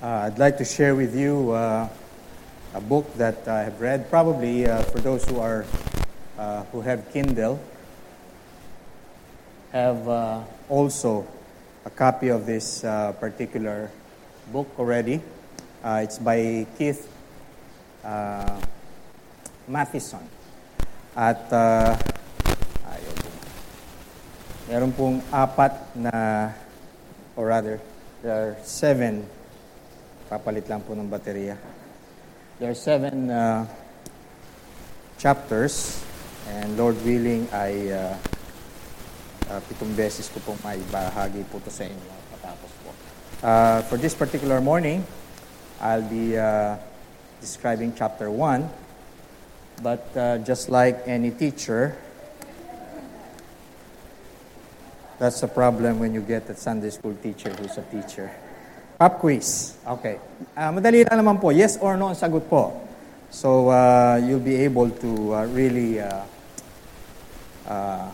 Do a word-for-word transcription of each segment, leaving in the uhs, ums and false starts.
Uh, I'd like to share with you uh, a book that I have read. Probably uh, for those who are uh, who have Kindle, have uh, also a copy of this uh, particular book already. Uh, it's by Keith uh, Matheson. At uh, ayaw ko. Meron pong apat na, or rather, there are seven. Papalit lang po ng baterya. There are seven uh, chapters, and Lord willing, ay uh, uh, pitong beses ko pong may bahagi po ito sa inyo patapos po. Uh, for this particular morning, I'll be uh, describing chapter one, but uh, just like any teacher, that's the problem when you get a Sunday school teacher who's a teacher. Pop quiz. Okay. Uh, madali lang naman po. Yes or no ang sagot po. So, uh, you'll be able to uh, really uh, uh,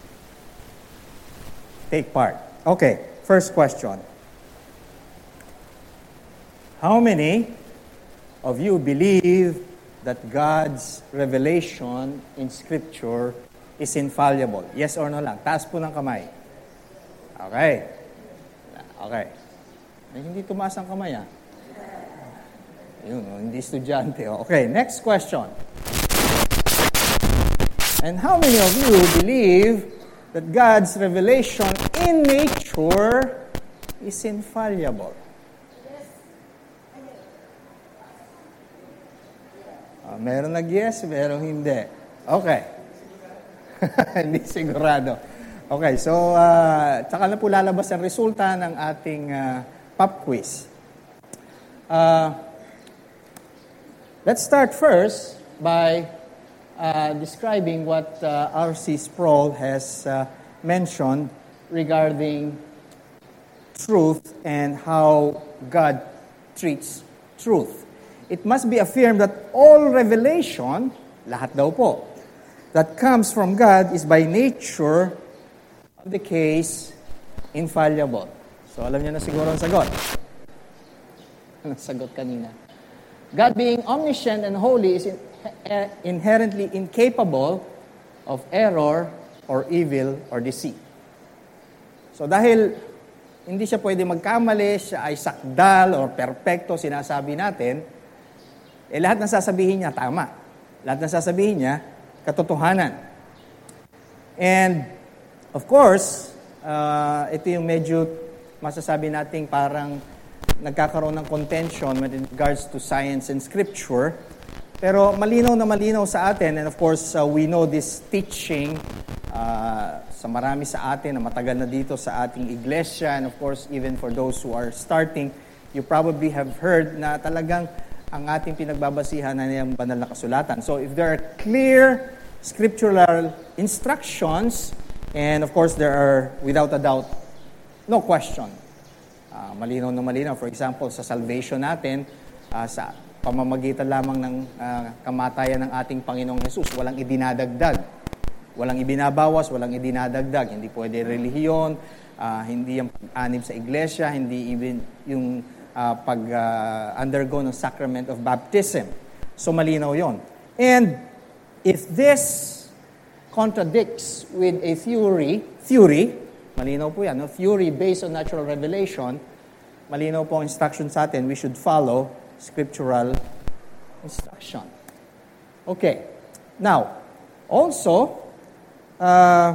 take part. Okay. First question. How many of you believe that God's revelation in Scripture is infallible? Yes or no lang. Taas po ng kamay. Okay. Okay. Ay, hindi tumaas ang kamay, ah. Yun, oh, hindi estudyante. Oh. Okay, next question. And how many of you believe that God's revelation in nature is infallible? Uh, meron nag-yes, meron hindi. Okay. Hindi sigurado. Okay, so, uh, tsaka na po lalabas ang resulta ng ating uh, pop quiz. Uh, let's start first by uh, describing what uh, R C Sproul has uh, mentioned regarding truth and how God treats truth. It must be affirmed that all revelation, lahat daw po, that comes from God is by nature of the case infallible. So, alam niyo na siguro ang sagot. Ang sagot kanina. God being omniscient and holy is in, uh, inherently incapable of error or evil or deceit. So, dahil hindi siya pwede magkamali, siya ay sakdal or perpekto, sinasabi natin, eh lahat ng sasabihin niya, tama. Lahat ng sasabihin niya, katotohanan. And, of course, uh, ito yung medyo masasabi nating parang nagkakaroon ng contention with regards to science and scripture. Pero malinaw na malinaw sa atin, and of course, uh, we know this teaching uh, sa marami sa atin na matagal na dito sa ating iglesia, and of course, even for those who are starting, you probably have heard na talagang ang ating pinagbabasihan na yung banal na kasulatan. So if there are clear scriptural instructions, and of course, there are, without a doubt, no question. Uh, malinaw na malinaw. For example, sa salvation natin, uh, sa pamamagitan lamang ng uh, kamatayan ng ating Panginoong Jesus, walang idinadagdag. Walang ibinabawas, walang idinadagdag. Hindi pwede relihiyon, uh, hindi yung pag-anib sa iglesia, hindi even yung uh, pag-undergo uh, ng sacrament of baptism. So malinaw yon. And if this contradicts with a theory, theory, malinaw po yan, no? Theory based on natural revelation, malinaw po ang instruction sa atin, we should follow scriptural instruction. Okay. Now, also, uh,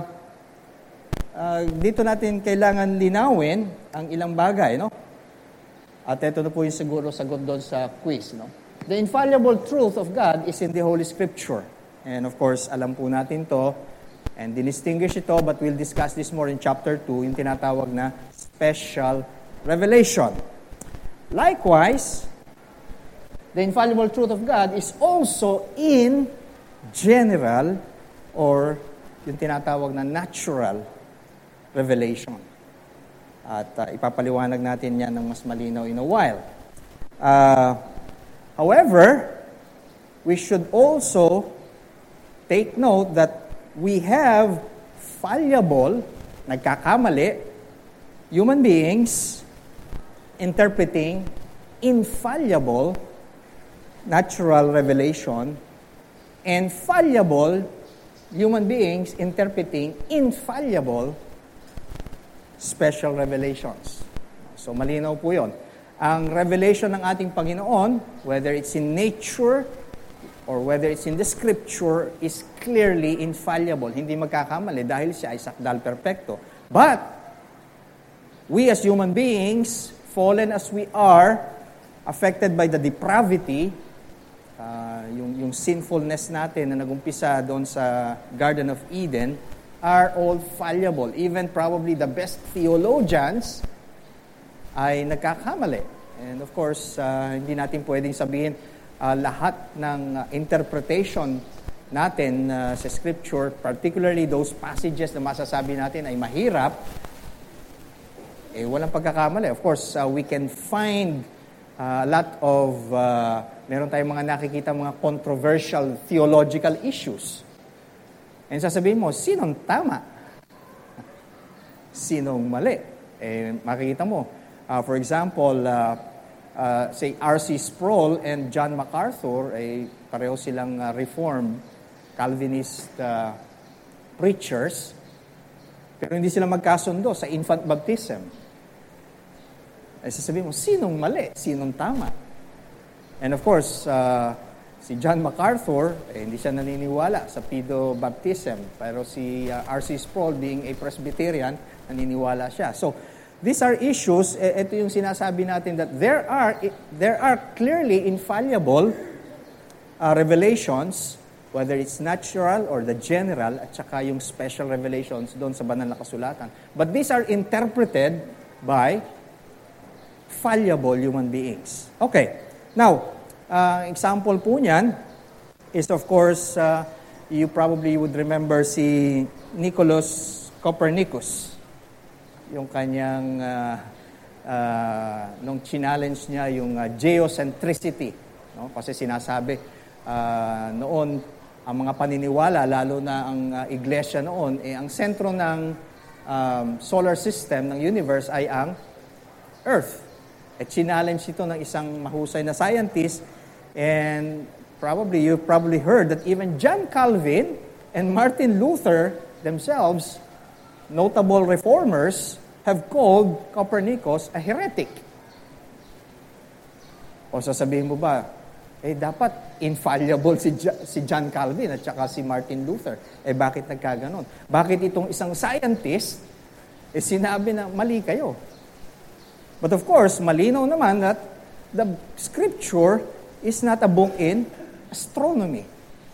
uh, dito natin kailangan linawin ang ilang bagay, no? At ito na po yung siguro sagot doon sa quiz, no? The infallible truth of God is in the Holy Scripture. And of course, alam po natin to, and dinistinguish ito, but we'll discuss this more in chapter two, yung tinatawag na special revelation. Likewise, the infallible truth of God is also in general or yung tinatawag na natural revelation. At uh, ipapaliwanag natin yan ng mas malinaw in a while. Uh, however, we should also take note that we have fallible, nagkakamali, human beings interpreting infallible natural revelation and fallible human beings interpreting infallible special revelations. So malinaw po yun. Ang revelation ng ating Panginoon, whether it's in nature or whether it's in the Scripture, is clearly infallible. Hindi magkakamali dahil siya ay sakdal perpekto. But, we as human beings, fallen as we are, affected by the depravity, uh, yung, yung sinfulness natin na nagumpisa doon sa Garden of Eden, are all fallible. Even probably the best theologians ay nagkakamali. And of course, uh, hindi natin pwedeng sabihin uh, lahat ng uh, interpretation natin uh, sa Scripture, particularly those passages na masasabi natin ay mahirap, eh walang pagkakamali. Of course, uh, we can find uh, a lot of, uh, meron tayong mga nakikita mga controversial theological issues. And sasabihin mo, sinong tama? Sinong mali? Eh, makikita mo. Uh, for example, uh, uh, say R C Sproul and John MacArthur, eh, pareho silang uh, Reformed Calvinist uh, preachers, pero hindi sila magkasundo sa infant baptism. Eh, sasabihin mo, sinong mali? Sinong tama? And of course, uh, si John MacArthur, eh, hindi siya naniniwala sa pedo baptism, pero si uh, R C Sproul, being a Presbyterian, naniniwala siya. So, these are issues, eh, ito yung sinasabi natin that there are there are clearly infallible uh, revelations, whether it's natural or the general, at saka yung special revelations doon sa banal na kasulatan. But these are interpreted by fallible human beings. Okay. Now, uh, example po niyan is of course, uh, you probably would remember si Nicholas Copernicus. Yung kanyang, uh, uh, nung challenge niya yung uh, geocentricity. No? Kasi sinasabi, uh, noon, ang mga paniniwala, lalo na ang uh, iglesia noon, eh, ang sentro ng um, solar system, ng universe, ay ang Earth. At challenge ito ng isang mahusay na scientist, and probably, you probably heard that even John Calvin and Martin Luther themselves, notable reformers, have called Copernicus a heretic. O sasabihin mo ba, eh dapat infallible si, J- si John Calvin at saka si Martin Luther. Eh bakit nagkaganon? Bakit itong isang scientist, eh sinabi na mali kayo? But of course, malinaw naman that the Scripture is not a book in astronomy.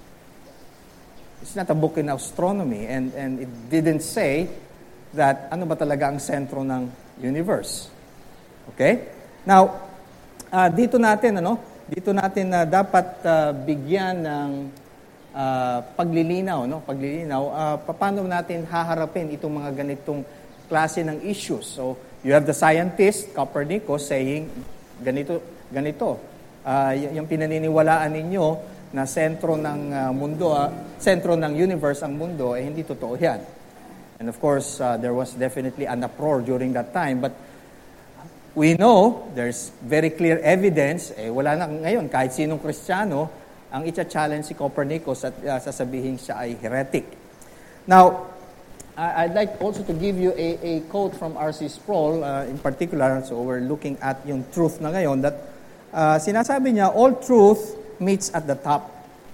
It's not a book in astronomy, and, and it didn't say that ano ba talaga ang sentro ng universe. Okay? Now, uh, dito natin, ano, dito natin na uh, dapat uh, bigyan ng uh, paglilinaw, no? Paglilinaw, uh, paano natin haharapin itong mga ganitong klase ng issues. So, you have the scientist, Copernicus, saying, ganito, ganito. Uh, y- yung pinaniniwalaan ninyo, na sentro ng uh, mundo, uh, sentro ng universe ang mundo, eh hindi totoo yan. And of course, uh, there was definitely an uproar during that time. But we know, there's very clear evidence, eh wala na ngayon, kahit sinong Kristiyano, ang itcha-challenge si Copernicus at uh, sasabihin siya ay heretic. Now, I'd like also to give you a, a quote from R C Sproul, uh, in particular, so we're looking at yung truth na ngayon, that uh, sinasabi niya, all truth meets at the top.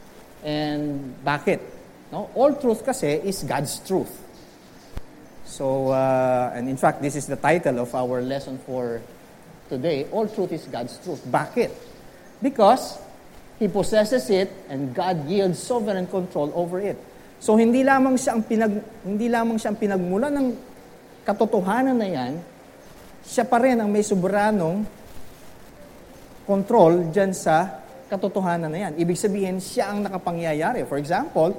And bakit? No? All truth kasi is God's truth. So, uh, and in fact, this is the title of our lesson for today. All truth is God's truth. Bakit? Because He possesses it and God yields sovereign control over it. So, hindi lamang siya ang pinag hindi lamang siya ang pinagmulan ng katotohanan na yan, siya pa rin ang may soberanong control dyan sa katotohanan na yan. Ibig sabihin, siya ang nakapangyayari. For example,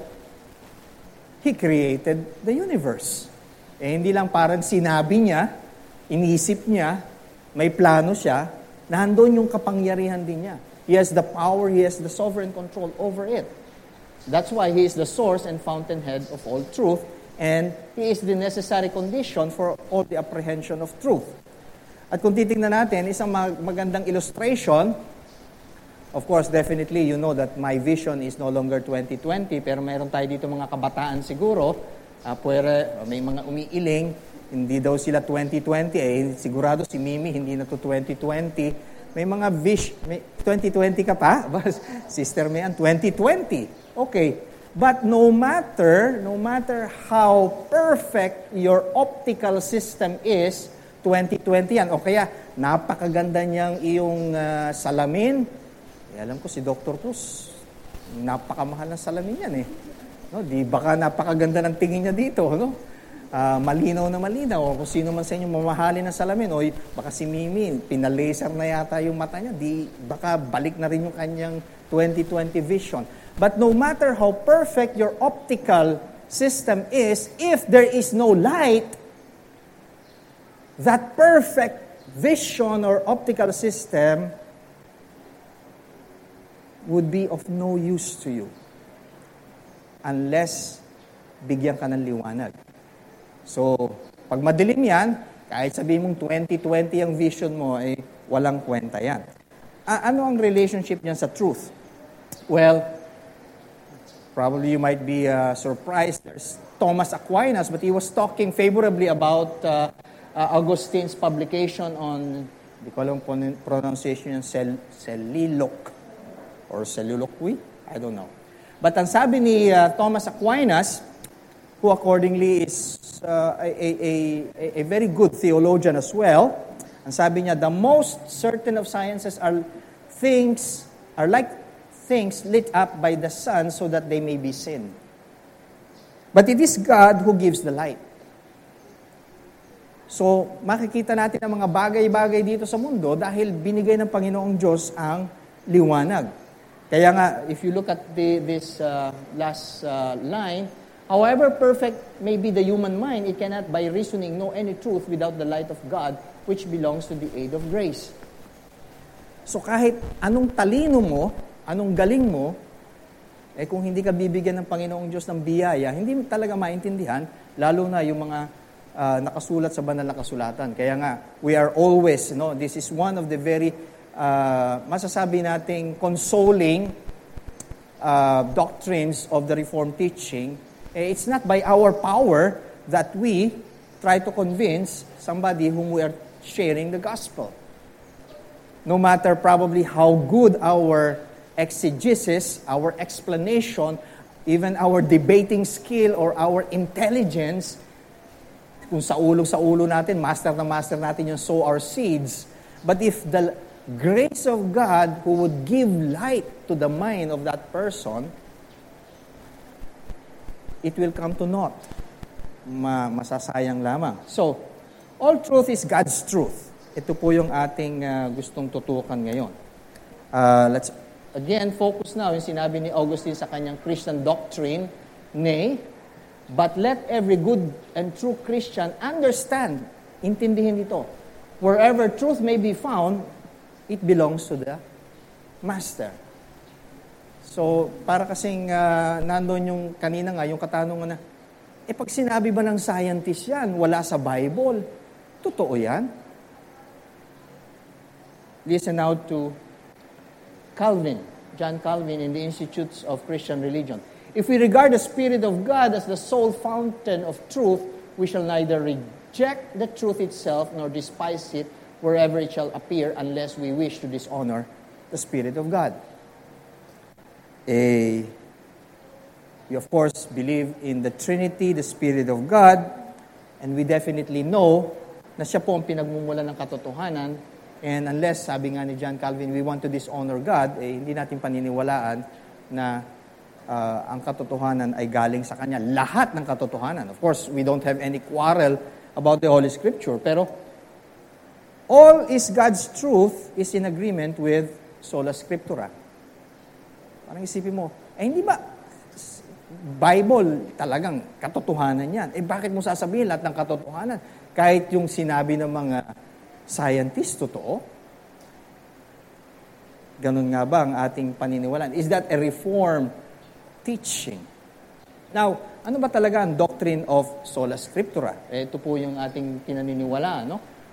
He created the universe. Eh, hindi lang parang sinabi niya, inisip niya, may plano siya, na handon yung kapangyarihan din niya. He has the power, He has the sovereign control over it. That's why He is the source and fountainhead of all truth, and He is the necessary condition for all the apprehension of truth. At kung titingnan natin, isang mag- magandang illustration, of course, definitely, you know that my vision is no longer twenty twenty, pero mayroon tayo dito mga kabataan siguro, uh, pwere, may mga umiiling, hindi daw sila twenty twenty, eh, sigurado si Mimi, hindi na to twenty twenty. May mga wish, may twenty twenty ka pa? Sister Mayan, twenty twenty. Okay. But no matter, no matter how perfect your optical system is, twenty twenty yan. O kaya, napakaganda niyang iyong uh, salamin. Eh, alam ko si Doctor Cruz, napakamahal ng salamin yan eh. No, di baka napakaganda ng tingin niya dito, no? Uh, malinaw na malinaw, o kung sino man sa inyo mamahalin ng salamin, o baka si Mimi, pinalaser na yata yung mata niya, di, baka balik na rin yung kanyang twenty twenty vision. But no matter how perfect your optical system is, if there is no light, that perfect vision or optical system would be of no use to you unless bigyan ka ng liwanag. So, pag madilim yan, kahit sabihin mong twenty twenty ang vision mo, ay eh, walang kwenta yan. A- ano ang relationship niyan sa truth? Well, probably you might be uh, surprised. There's Thomas Aquinas, but he was talking favorably about uh, uh, Augustine's publication on, di ko alam pronunciation yung cell, Celliloque or Celluloquy? I don't know. But ang sabi ni uh, Thomas Aquinas, who accordingly is uh, a, a, a, a very good theologian as well, ang sabi niya, the most certain of sciences are things, are like things lit up by the sun so that they may be seen. But it is God who gives the light. So, makikita natin ang mga bagay-bagay dito sa mundo dahil binigay ng Panginoong Diyos ang liwanag. Kaya nga, if you look at the, this uh, last uh, line, however perfect may be the human mind, it cannot by reasoning know any truth without the light of God, which belongs to the aid of grace. So kahit anong talino mo, anong galing mo, eh kung hindi ka bibigyan ng Panginoong Diyos ng biyaya, hindi mo talaga maintindihan, lalo na yung mga uh, nakasulat sa banal na kasulatan. Kaya nga, we are always, you know, this is one of the very, uh, masasabi nating consoling uh, doctrines of the Reformed teaching. It's not by our power that we try to convince somebody whom we are sharing the gospel. No matter probably how good our exegesis, our explanation, even our debating skill or our intelligence, kung sa ulo sa ulo natin, master na master natin yung sow our seeds. But if the grace of God who would give light to the mind of that person, it will come to naught. Ma- masasayang lamang. So, all truth is God's truth. Ito po yung ating uh, gustong tutukan ngayon. Uh, let's again focus now yung sinabi ni Augustine sa kanyang Christian doctrine. Nay, but let every good and true Christian understand, intindihin ito. Wherever truth may be found, it belongs to the Master. So, para kasing uh, nandun yung kanina nga, yung katanungan na, eh pag sinabi ba ng scientist yan, wala sa Bible, totoo yan? Listen now to Calvin, John Calvin in the Institutes of Christian Religion. If we regard the Spirit of God as the sole fountain of truth, we shall neither reject the truth itself nor despise it wherever it shall appear unless we wish to dishonor the Spirit of God. Eh, we of course believe in the Trinity, the Spirit of God, and we definitely know na siya po ang pinagmumula ng katotohanan. And unless, sabi nga ni John Calvin, we want to dishonor God, eh, hindi natin paniniwalaan na uh, ang katotohanan ay galing sa Kanya. Lahat ng katotohanan. Of course, we don't have any quarrel about the Holy Scripture, pero all is God's truth is in agreement with sola scriptura. Parang isipin mo, eh hindi ba Bible talagang katotohanan yan? Eh bakit mo sasabihin lahat ng katotohanan? Kahit yung sinabi ng mga scientist, totoo? Ganun nga ba ang ating paniniwalaan? Is that a reform teaching? Now, ano ba talaga ang doctrine of sola scriptura? Eh, ito po yung ating pinaniniwalaan, no?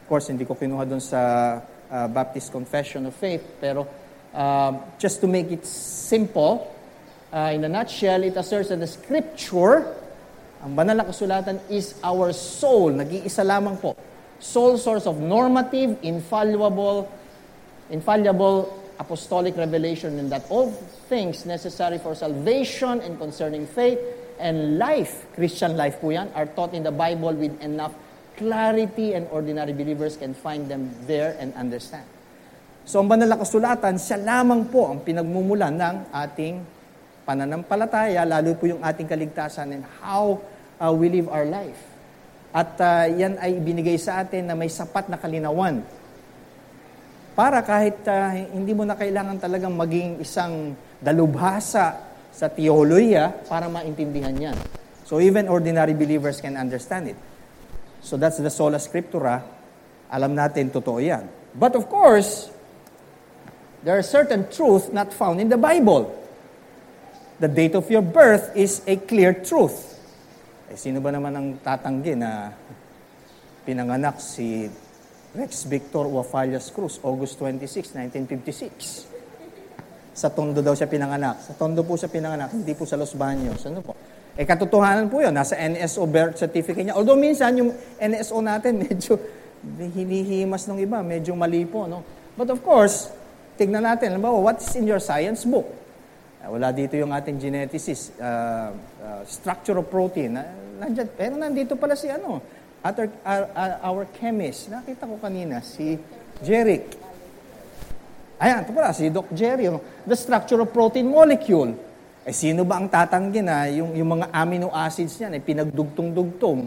Of course, hindi ko kinuha doon sa uh, Baptist Confession of Faith, pero uh, just to make it simple, uh, in a nutshell, it asserts that the Scripture, ang banal na kasulatan, is our soul. Nag-iisa lamang po. Sole source of normative, infallible, infallible apostolic revelation, and that all things necessary for salvation and concerning faith and life, Christian life po yan, are taught in the Bible with enough clarity and ordinary believers can find them there and understand. So ang banal na kasulatan, siya lamang po ang pinagmumulan ng ating pananampalataya, lalo po yung ating kaligtasan and how uh, we live our life. At uh, yan ay binigay sa atin na may sapat na kalinawan. Para kahit uh, hindi mo na kailangan talagang maging isang dalubhasa sa teolohiya para maintindihan yan. So even ordinary believers can understand it. So that's the sola scriptura. Alam natin, totoo yan. But of course, there are certain truths not found in the Bible. The date of your birth is a clear truth. Eh, sino ba naman ang tatanggi na pinanganak si Rex Victor Uafalias Cruz, August twenty-sixth, nineteen fifty-six? Sa Tondo daw siya pinanganak. Sa Tondo po siya pinanganak, hindi po sa Los Baños. Ano po? Eh, katotohanan po yun. Nasa N S O birth certificate niya. Although minsan, yung N S O natin, medyo hinihimas ng iba. Medyo mali po, no? But of course, tignan natin. Halimbawa, what is in your science book? Wala dito yung ating geneticist, uh, uh, structure of protein. Uh, nandyan, pero nandito pala si ano, our, our, our chemist. Nakita ko kanina, si Jeric. Ayan, ito pala, si Doc Jerry. The structure of protein molecule. Eh, sino ba ang tatanggi na yung, yung mga amino acids niyan, eh, pinagdugtong-dugtong?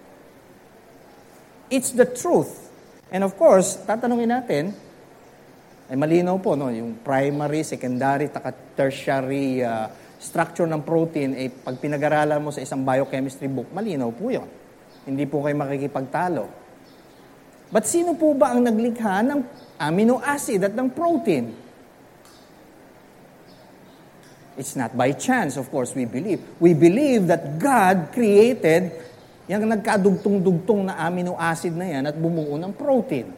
It's the truth. And of course, tatanungin natin, ay malinaw po, no? Yung primary, secondary, taka tertiary uh, structure ng protein, ay eh, pag pinag-aralan mo sa isang biochemistry book, malinaw po yun. Hindi po kayo makikipagtalo. But sino po ba ang naglikha ng amino acid at ng protein? It's not by chance, of course, we believe. We believe that God created yung nagkadugtong-dugtong na amino acid na yan at bumuo ng protein.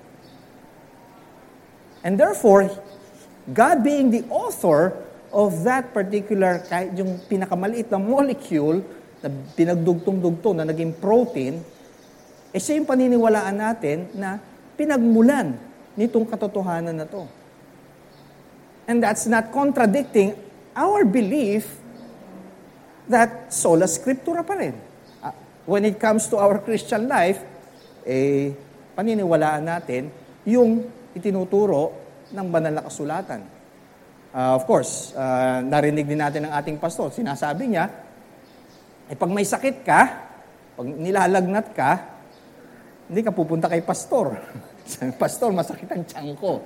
And therefore, God being the author of that particular, kahit yung pinakamaliit na molecule na pinagdugtong-dugtong na naging protein, eh siya yung paniniwalaan natin na pinagmulan nitong katotohanan na to. And that's not contradicting our belief that sola scriptura pa rin. Uh, when it comes to our Christian life, eh, paniniwalaan natin yung itinuturo ng banal na kasulatan. Uh, of course, uh, narinig din natin ng ating pastor. Sinasabi niya, eh pag may sakit ka, pag nilalagnat ka, hindi ka pupunta kay pastor. Sabi, pastor, masakit ang tiyan ko.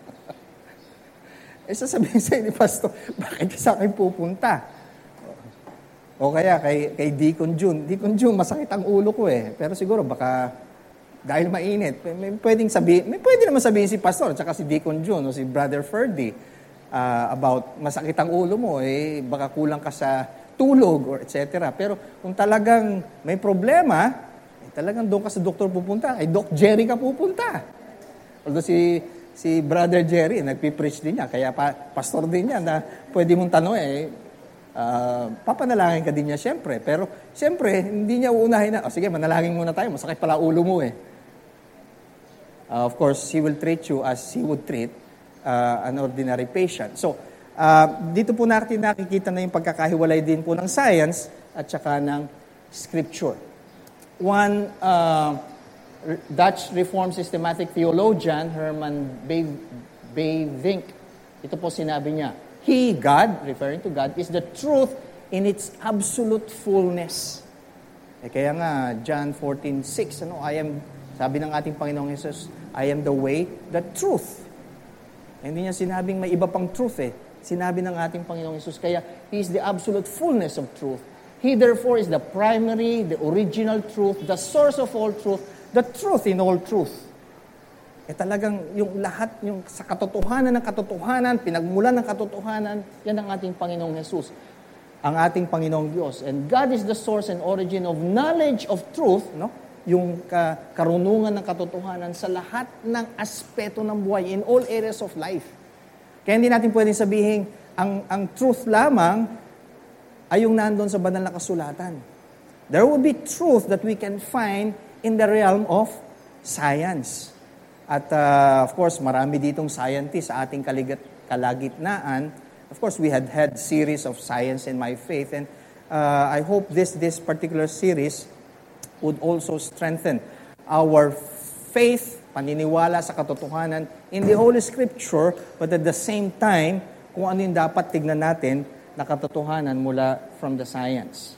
Eh sasabihin sa'yo ni pastor, bakit ka sa akin pupunta? O kaya kay, kay Deacon June, Deacon June, masakit ang ulo ko eh. Pero siguro baka dahil mainit, may pwedeng sabihin, may pwede naman sabihin si pastor, tsaka si Deacon June o si Brother Ferdy uh, about masakit ang ulo mo, eh baka kulang ka sa tulog or et cetera. Pero kung talagang may problema, eh, talagang doon ka sa doktor pupunta, ay Doc Jerry ka pupunta. Although si si Brother Jerry, nagpipreach din niya, kaya pa, pastor din niya na pwede mong tanong eh, uh, papanalangin ka din niya siyempre. Pero siyempre, hindi niya uunahin na, oh, sige, manalangin muna tayo, masakit pala ulo mo eh. Uh, of course, he will treat you as he would treat uh, an ordinary patient. So, uh, dito po natin nakikita na yung pagkakahiwalay din po ng science at saka ng scripture. One uh, Dutch Reformed systematic theologian, Herman Bavinck, ito po sinabi niya, He, God, referring to God, is the truth in its absolute fullness. Eh, kaya nga, John fourteen six, ano, I am, sabi ng ating Panginoong Jesus, I am the way, the truth. Hindi niya sinabing may iba pang truth eh. Sinabi ng ating Panginoong Jesus, kaya He is the absolute fullness of truth. He therefore is the primary, the original truth, the source of all truth, the truth in all truth. Eh talagang yung lahat, yung sa katotohanan ng katotohanan, pinagmulan ng katotohanan, yan ang ating Panginoong Jesus. Ang ating Panginoong Diyos. And God is the source and origin of knowledge of truth, no? yung ka- karunungan ng katotohanan sa lahat ng aspeto ng buhay, in all areas of life. Kaya hindi natin pwedeng sabihin, ang, ang truth lamang ay yung nandun sa banal na kasulatan. There will be truth that we can find in the realm of science. At uh, of course, marami ditong scientists sa ating kaligat, kalagitnaan. Of course, we had had series of Science and My Faith, and uh, I hope this this particular series would also strengthen our faith, paniniwala sa katotohanan in the Holy Scripture, but at the same time, kung ano yung dapat tignan natin na katotohanan mula from the science.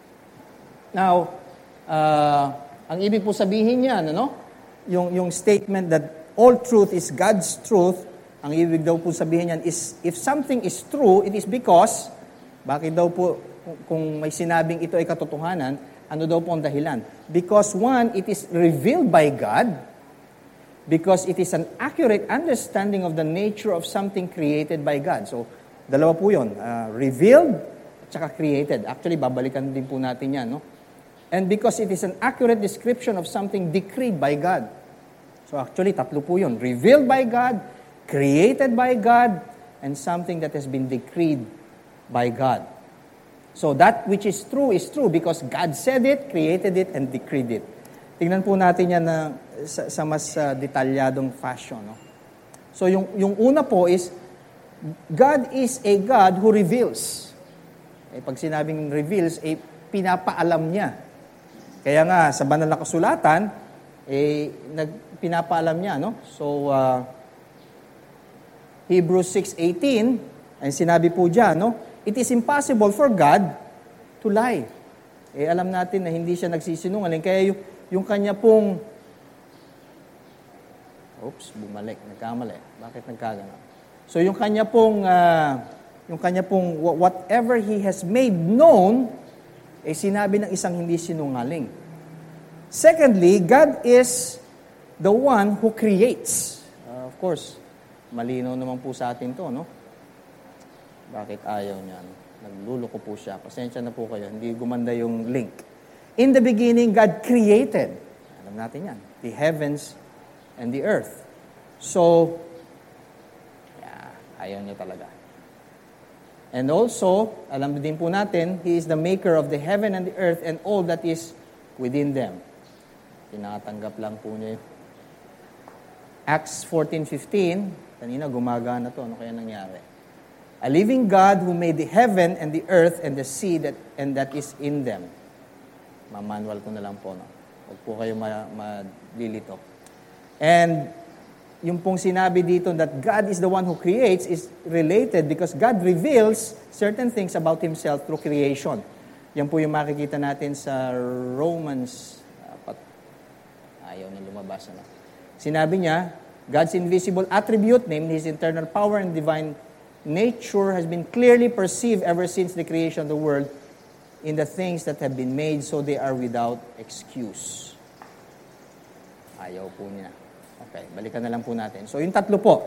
Now, uh, ang ibig po sabihin niyan, ano? Yung, yung statement that all truth is God's truth, ang ibig daw po sabihin niyan is, if something is true, it is because, bakit daw po, kung may sinabing ito ay katotohanan, ano daw po ang dahilan? Because one, it is revealed by God, because it is an accurate understanding of the nature of something created by God. So, dalawa po yun. Uh, revealed at saka created. Actually, babalikan din po natin yan, no? And because it is an accurate description of something decreed by God. So actually, tatlo po yun. Revealed by God, created by God, and something that has been decreed by God. So that which is true is true because God said it, created it, and decreed it. Tingnan po natin yan na, sa, sa mas uh, detalyadong fashion. No? So yung, yung una po is, God is a God who reveals. Eh, pag sinabing reveals, eh, pinapaalam niya. Kaya nga, sa banal na kasulatan, eh, nag, pinapaalam niya, no? So, uh, Hebrews six eighteen, ay sinabi po dyan, no? It is impossible for God to lie. Eh, alam natin na hindi siya nagsisinungaling. Kaya yung, yung kanya pong, oops, bumalik, nagkamali. Bakit nagkagano? So, yung kanya pong, uh, yung kanya pong, whatever He has made known, eh sinabi ng isang hindi sinungaling. Secondly, God is the one who creates. Uh, of course, malinaw naman po sa atin to, no? Bakit ayaw niya? Nagluloko po siya. Pasensya na po kayo, hindi gumanda yung link. In the beginning, God created. Alam natin yan. The heavens and the earth. So, yeah, ayaw niya talaga. And also, alam din po natin, He is the maker of the heaven and the earth and all that is within them. Tinatanggap lang po niya yun. Acts fourteen fifteen, kanina gumagana to, ano kaya nangyari? A living God who made the heaven and the earth and the sea that, and that is in them. Mamanual ko na lang po, no? Huwag po kayo malilito. And yung pong sinabi dito that God is the one who creates is related because God reveals certain things about Himself through creation. Yan po yung makikita natin sa Romans. Dapat, ayaw na lumabas. Na. Sinabi niya, God's invisible attribute, namely His eternal power and divine nature, has been clearly perceived ever since the creation of the world in the things that have been made, so they are without excuse. Ayaw po niya. Okay, balikan na lang po natin. So, yung tatlo po.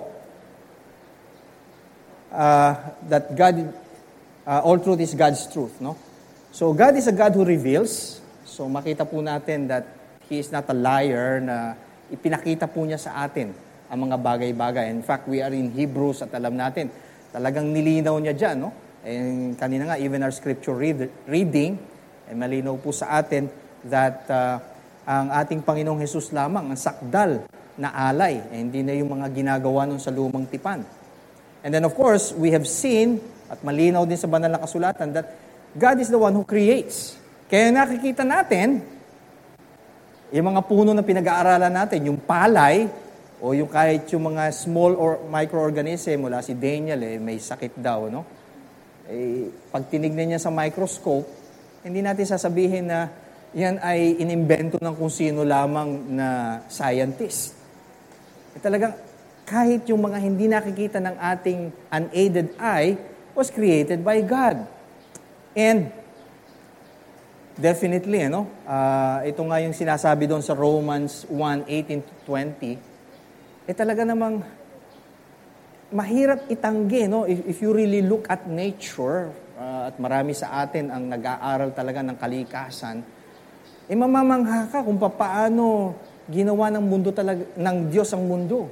Uh, that God, uh, all truth is God's truth, no? So, God is a God who reveals. So, makita po natin that He is not a liar na ipinakita po niya sa atin ang mga bagay-bagay. In fact, we are in Hebrews at alam natin, talagang nilinaw niya dyan, no? And kanina nga, even our scripture read, reading, ay malinaw po sa atin that uh, ang ating Panginoong Jesus lamang, ang sakdal na alay, eh, hindi na yung mga ginagawa nun sa lumang tipan. And then of course, we have seen, at malinaw din sa banal na kasulatan, that God is the one who creates. Kaya nakikita natin, yung mga puno na pinag-aaralan natin, yung palay, o yung kahit yung mga small or microorganism, mula si Daniel, eh, may sakit daw, no? Eh, pag tinignan niya sa microscope, hindi natin sasabihin na yan ay inimbento ng kung sino lamang na scientist. Eh, talagang kahit yung mga hindi nakikita ng ating unaided eye was created by God. And definitely, ano, uh, ito nga yung sinasabi doon sa Romans one eighteen to twenty, eh talaga namang mahirap itanggi, no? If, if you really look at nature, uh, at marami sa atin ang nag-aaral talaga ng kalikasan, Eh mamamangha ka kung paano ginawa ng mundo talaga, ng Diyos ang mundo.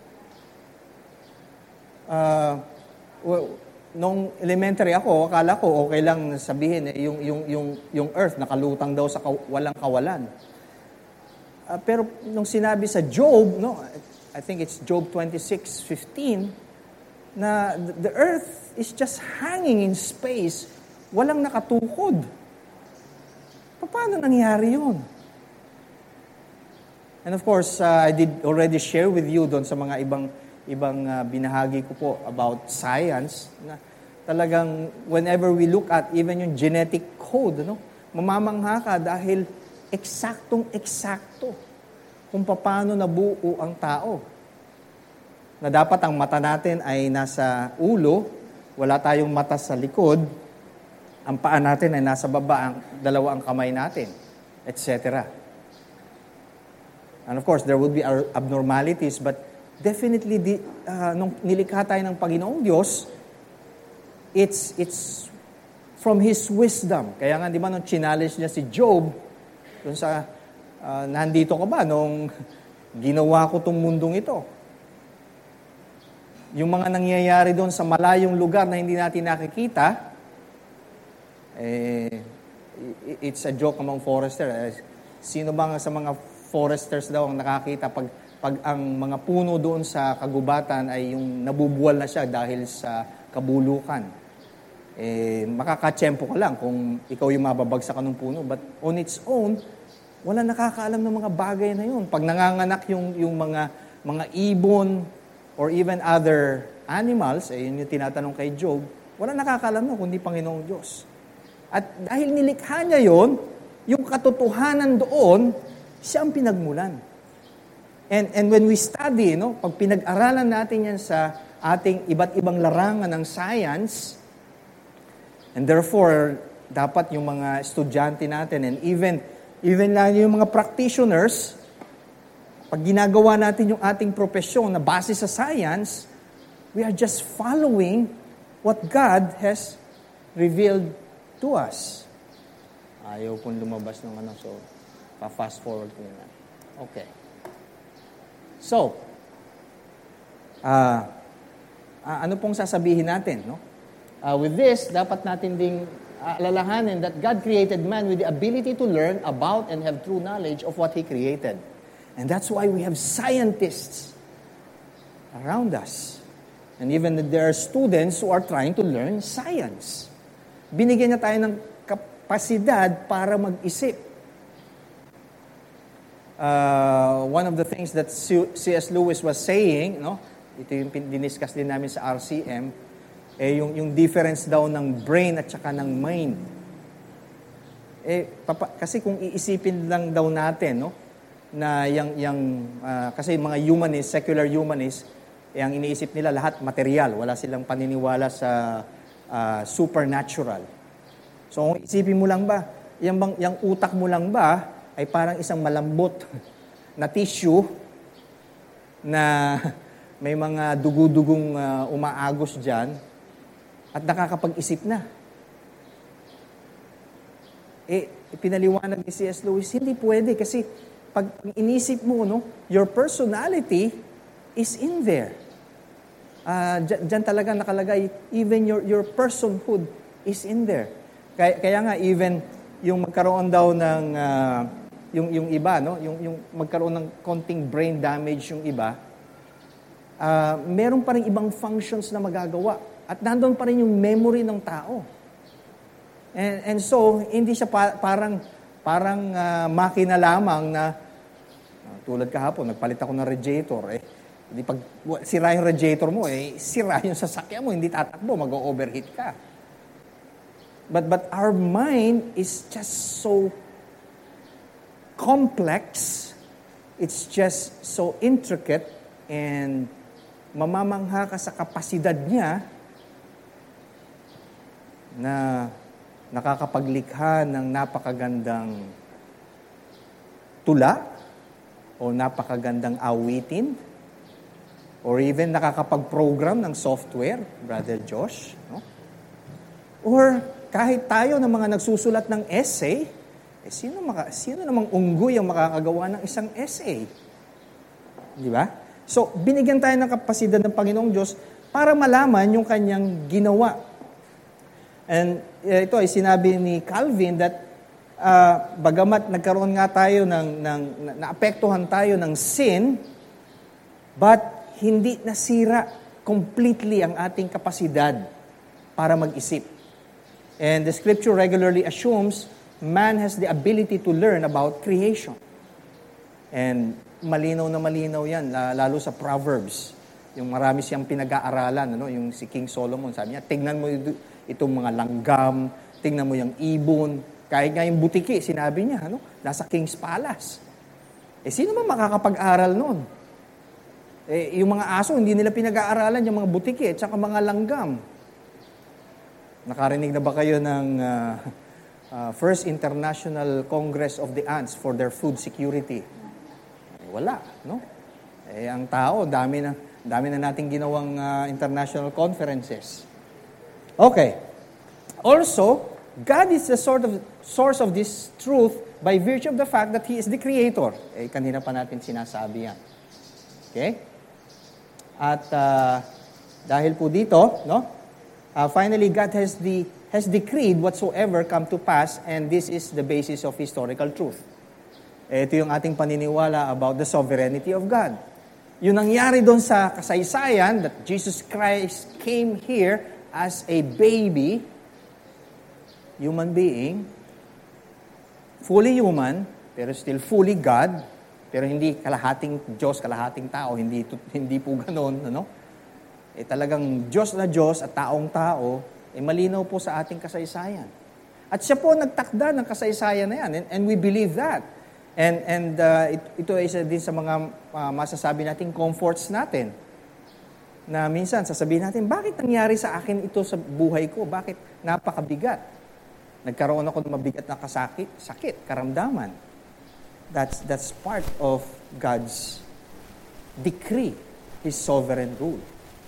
Uh, well, nung elementary ako, akala ko okay lang sabihin eh, yung, yung, yung, yung earth nakalutang daw sa kaw- walang kawalan. Uh, pero nung sinabi sa Job, no, I think it's Job twenty-six fifteen, na the earth is just hanging in space, walang nakatukod. Paano nangyari yun? And of course, uh, I did already share with you doon sa mga ibang ibang uh, binahagi ko po about science, na talagang whenever we look at even yung genetic code, no, mamamangha ka dahil eksaktong-eksakto kung paano nabuo ang tao. Na dapat ang mata natin ay nasa ulo, wala tayong mata sa likod, ang paa natin ay nasa baba, ang dalawa ang kamay natin, et cetera. And of course, there will be abnormalities, but definitely, di, uh, nung nilikha tayo ng Panginoong Diyos, it's it's from His wisdom. Kaya nga, di ba, nung challenge niya si Job, dun sa, uh, nandito ka ba nung ginawa ko tong mundong ito? Yung mga nangyayari doon sa malayong lugar na hindi natin nakikita, eh, it's a joke among foresters. Sino ba sa mga foresters daw ang nakakita pag, pag ang mga puno doon sa kagubatan ay yung nabubuwal na siya dahil sa kabulukan? Eh, makakatsyempo ka lang kung ikaw yung mababagsak ng puno. But on its own, wala nakakaalam ng mga bagay na yun. Pag nanganganak yung, yung mga, mga ibon or even other animals, eh, yun yung tinatanong kay Job, wala nakakaalam na kundi Panginoong Diyos. At dahil nilikha niya yon, yung katotohanan doon, siya ang pinagmulan. And, and when we study, no, pag pinag-aralan natin yan sa ating iba't ibang larangan ng science, and therefore, dapat yung mga estudyante natin and even, even lang yung mga practitioners, pag ginagawa natin yung ating propesyon na base sa science, we are just following what God has revealed to us. Ayaw kong lumabas ng ano, so pa-fast forward ko na. Okay. So, uh, uh, ano pong sasabihin natin, no? Uh, with this, dapat natin ding uh, alalahanin that God created man with the ability to learn about and have true knowledge of what He created. And that's why we have scientists around us. And even there are students who are trying to learn science. Binigyan niya tayo ng kapasidad para mag-isip. Uh, one of the things that C S Lewis was saying, no, ito yung diniscuss din namin sa R C M, eh, yung, yung difference daw ng brain at saka ng mind. Eh, papa, kasi kung iisipin lang daw natin, no, na yung, yung uh, kasi mga humanists, secular humanists, eh, ang iniisip nila lahat material, wala silang paniniwala sa uh, supernatural. So, kung isipin mo lang ba, yung, bang, yung utak mo lang ba, ay parang isang malambot na tissue na may mga dugo-dugong uh, umaagos dyan at nakakapag-isip na. Eh, pinaliwanag ni C S Lewis, hindi pwede kasi pag inisip mo, no, your personality is in there. Uh, dyan, dyan talaga nakalagay, even your, your personhood is in there. Kaya, kaya nga, even yung magkaroon daw ng, uh, yung, yung iba, no, yung, yung magkaroon ng konting brain damage yung iba, uh, meron pa rin ibang functions na magagawa. At nandun pa rin yung memory ng tao. And, and so, hindi siya pa, parang, parang uh, makina lamang na, uh, tulad kahapon, nagpalit ako ng radiator, eh, hindi pag sira yung radiator mo, eh, sira yung sasakyan mo, hindi tatakbo, mag-overheat ka. But but our mind is just so complex, it's just so intricate, and mamamangha ka sa kapasidad niya na nakakapaglikha ng napakagandang tula o napakagandang awitin or even nakakapag-program ng software, Brother Josh, no? Or kahit tayo ng mga nagsusulat ng essay, Eh, sino, maka, sino namang unggoy ang makakagawa ng isang essay? Di ba? So, binigyan tayo ng kapasidad ng Panginoong Diyos para malaman yung kanyang ginawa. And uh, ito ay sinabi ni Calvin that uh, bagamat nagkaroon nga tayo ng, ng naapektuhan tayo ng sin, but hindi nasira completely ang ating kapasidad para mag-isip. And the scripture regularly assumes man has the ability to learn about creation. And malinaw na malinaw yan, lalo sa Proverbs. Yung marami siyang pinag-aaralan, ano? Yung si King Solomon, sabi niya, tignan mo itong mga langgam, tignan mo yung ibon, kahit nga yung butiki, sinabi niya, ano? Nasa King's Palace. Eh, sino man makakapag-aral noon? Eh, yung mga aso, hindi nila pinag-aaralan yung mga butiki at saka mga langgam. Nakarinig na ba kayo ng uh, uh, First International Congress of the Ants for their food security? Eh, wala, no? Eh, ang tao, dami na, dami na nating ginawang uh, international conferences. Okay. Also, God is the sort of source of this truth by virtue of the fact that He is the Creator. Eh, kanina pa natin sinasabi yan. Okay? At uh, dahil po dito, no? Uh, finally, God has the has decreed whatsoever come to pass, and this is the basis of historical truth. Ito yung ating paniniwala about the sovereignty of God. Yung nangyari doon sa kasaysayan, that Jesus Christ came here as a baby, human being, fully human, pero still fully God, pero hindi kalahating Diyos, kalahating tao, hindi hindi po ganoon, ano? Eh talagang Diyos na Diyos at taong tao, eh malinaw po sa ating kasaysayan. At siya po nagtakda ng kasaysayan na yan, and, and we believe that. And and uh, it, ito ay isa din sa mga uh, masasabi nating comforts natin. Na minsan sasabihin natin, bakit nangyari sa akin ito sa buhay ko? Bakit napakabigat? Nagkaroon ako ng mabigat na kasakit, sakit, karamdaman. That's that's part of God's decree, His sovereign rule.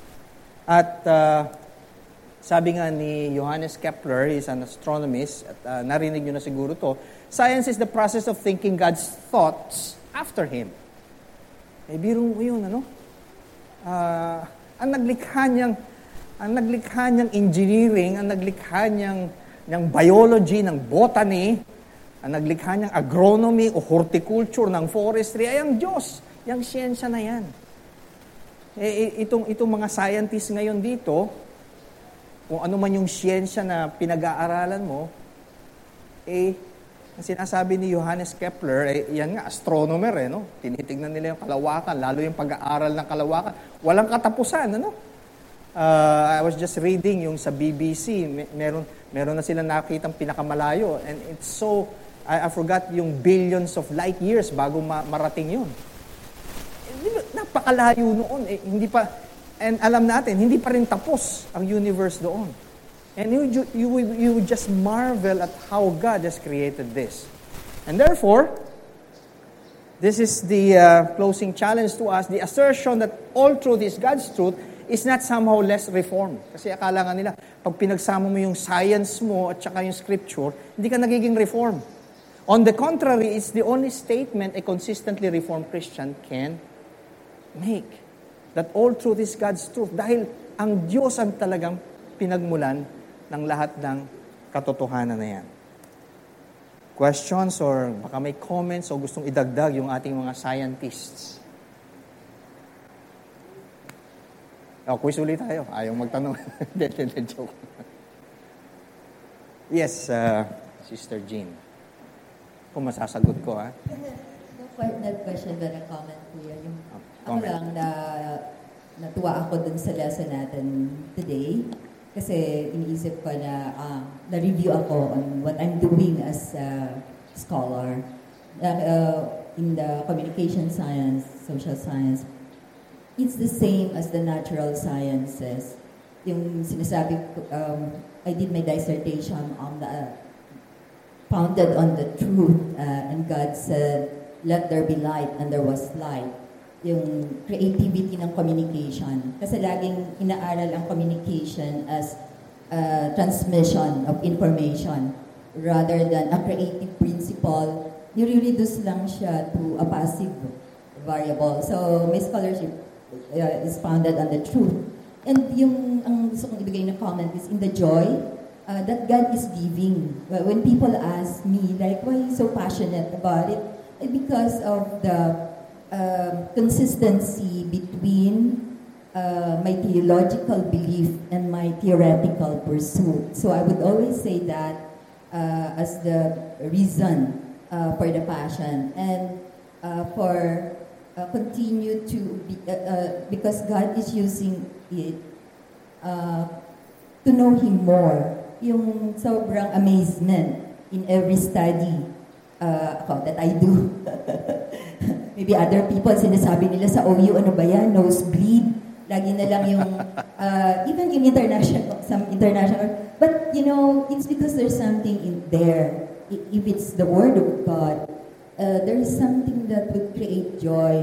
At uh, sabi nga ni Johannes Kepler, he's an astronomist, at uh, narinig nyo na siguro to, science is the process of thinking God's thoughts after Him. Eh, biro mo yun, ano? Uh, ang naglikha niyang, ang naglikha niyang engineering, ang naglikha niyang, ng biology, ng botany, ang naglikha niyang agronomy o horticulture, ng forestry, ay ang Diyos. Yang siyensya na yan. Eh, itong, itong mga scientists ngayon dito, kung ano man yung siyensya na pinag-aaralan mo, eh, ang sinasabi ni Johannes Kepler, eh, yan nga, astronomer, eh, no? Tinitignan nila yung kalawakan, lalo yung pag-aaral ng kalawakan. Walang katapusan, ano? Uh, I was just reading yung sa B B C, Mer- meron, meron na silang nakitang pinakamalayo, and it's so, I, I forgot yung billions of light years bago ma- marating yun. Napakalayo noon. Eh, hindi pa, and alam natin, hindi pa rin tapos ang universe doon. And you, you, you would just marvel at how God has created this. And therefore, this is the uh, closing challenge to us. The assertion that all truth is God's truth is not somehow less reformed. Kasi akala nga nila, pag pinagsama mo yung science mo at saka yung scripture, hindi ka nagiging reform. On the contrary, it's the only statement a consistently reformed Christian can make. That all truth is God's truth. Dahil ang Diyos ang talagang pinagmulan ng lahat ng katotohanan na yan. Questions or baka may comments o gustong idagdag yung ating mga scientists? O, quiz ulit tayo. Ayaw magtanong. Joke. Yes, uh, Sister Jean. Kung masasagot ko, ha? Not question, but a comment po yan. Yung, Oh, ako lang na natuwa ako dun sa lesson natin today kasi iniisip ko na uh, na-review ako on what I'm doing as a scholar uh, uh, in the communication science, social science. It's the same as the natural sciences. Yung sinasabi ko, um, I did my dissertation on the uh, founded on the truth uh, and God said, let there be light, and there was light. Yung creativity ng communication. Kasi laging inaaral ang communication as uh, transmission of information. rather than a creative principle, nire-reduce lang siya to a passive variable. So, my scholarship uh, is founded on the truth. And yung ang gusto kong ibigay na comment is in the joy uh, that God is giving. When people ask me, like, why are you so passionate about it? Because of the uh, consistency between uh, my theological belief and my theoretical pursuit. So I would always say that uh, as the reason uh, for the passion. And uh, for uh, continue to be, uh, uh, because God is using it uh, to know Him more. Yung sobrang amazement in every study uh, ako, that I do. Maybe other people, sinasabi nila sa O U, ano ba yan? Nosebleed. Lagi na lang yung, uh, even in international, some international, but you know, it's because there's something in there. If it's the Word of God, uh, there is something that would create joy.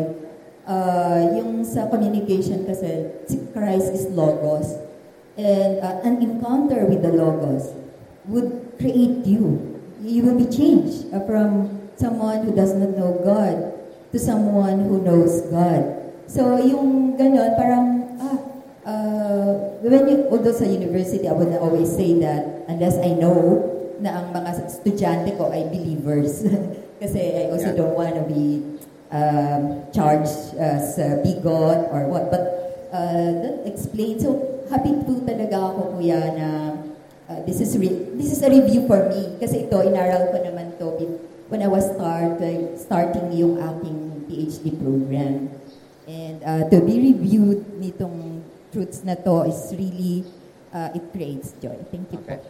Uh, yung sa communication kasi, si Christ is Logos. And uh, an encounter with the Logos would create you. You will be changed uh, from someone who does not know God to someone who knows God. So yung ganon, parang, ah, uh, when you, although sa university, I would always say that unless I know na ang mga estudyante ko ay believers. Kasi I also yeah. don't want to be um, charged as a bigot or what. But uh, that explains. So happy po talaga ako, kuya, na uh, this is re- this is a review for me. Kasi ito, inaral ko naman to when I was start, uh, starting yung aking PhD program. And uh, to be reviewed nitong truths na to is really, uh, it creates joy. Thank you okay. po.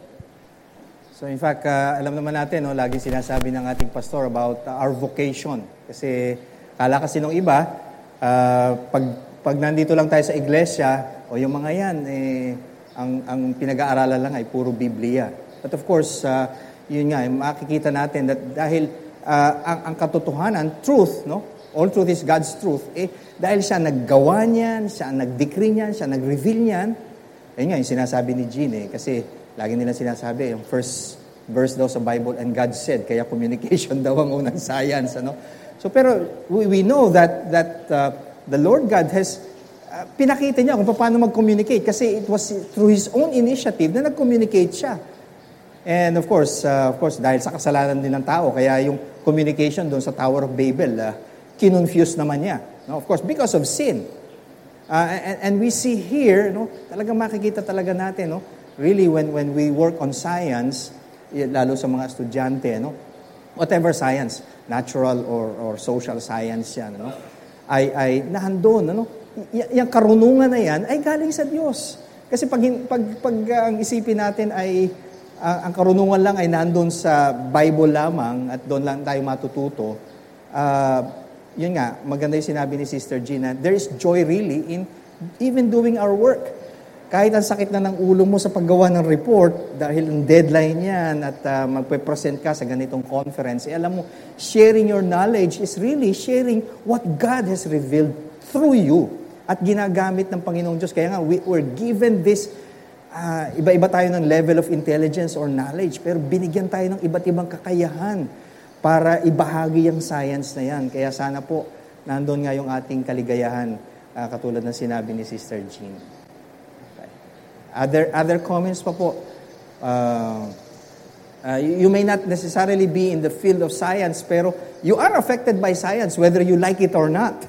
So in fact, uh, alam naman natin, no, lagi sinasabi ng ating pastor about uh, our vocation. Kasi kala kasi nung iba, uh, pag, pag nandito lang tayo sa iglesia, o yung mga yan, eh, ang, ang pinag-aaralan lang ay puro Biblia. But of course, uh, yun nga, makikita natin that dahil uh, ang, ang katotohanan, truth, no? All truth is God's truth. Eh, dahil siya naggawa niyan, siya nag-decree niyan, siya nag-reveal niyan, ayun nga, yung sinasabi ni Jean, eh, kasi lagi nila sinasabi, yung first verse daw sa Bible, and God said, kaya communication daw ang unang science, ano? So, pero we, we know that that uh, the Lord God has uh, pinakita niya kung paano mag-communicate kasi it was through His own initiative na nag-communicate siya. And of course, uh, of course, dahil sa kasalanan din ng tao, kaya yung communication doon sa Tower of Babel, uh, kinonfuse naman niya. No? Of course, because of sin. Uh, and, and we see here, no, talagang makikita talaga natin, no, really when when we work on science, lalo sa mga estudyante, no, whatever science, natural or or social science yan, no, ay ay nahandon, ano, y- yung karunungan na yan ay galing sa Diyos. Kasi pag pag, pag uh, ang isipin natin ay uh, ang karunungan lang ay nandoon sa Bible lamang at doon lang tayo matututo, uh, yun nga, maganda yung sinabi ni Sister Gina, there is joy really in even doing our work. Kahit ang sakit na ng ulo mo sa paggawa ng report, dahil ang deadline yan at uh, magpe-present ka sa ganitong conference, eh, alam mo, sharing your knowledge is really sharing what God has revealed through you at ginagamit ng Panginoong Diyos. Kaya nga, we were given this, uh, iba-iba tayo ng level of intelligence or knowledge, pero binigyan tayo ng iba't ibang kakayahan para ibahagi yung science na yan. Kaya sana po, nandun nga yung ating kaligayahan, uh, katulad ng sinabi ni Sister Jean. Okay. Other, other comments pa po. Uh, uh, you may not necessarily be in the field of science, pero you are affected by science, whether you like it or not.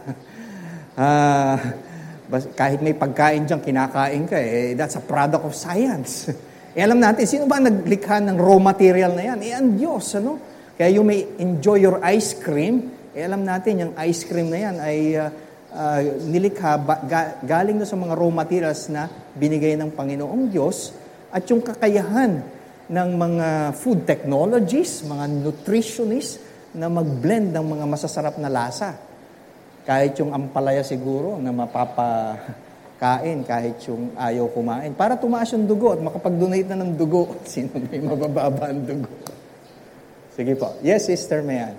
uh, kahit may pagkain dyan, kinakain ka, eh, that's a product of science. eh, alam natin, sino ba naglikha ng raw material na yan? Eh, ang Diyos, ano? Kaya you may enjoy your ice cream, eh alam natin, yung ice cream na yan ay uh, uh, nilikha ba, ga, galing na sa mga raw materials na binigay ng Panginoong Diyos at yung kakayahan ng mga food technologies, mga nutritionists na mag-blend ng mga masasarap na lasa. Kahit yung ampalaya siguro na mapapakain, kahit yung ayaw kumain. Para tumaas yung dugo at makapag-donate na ng dugo. Sino may mabababa ang dugo? Sige po. Yes, Sister Mayan.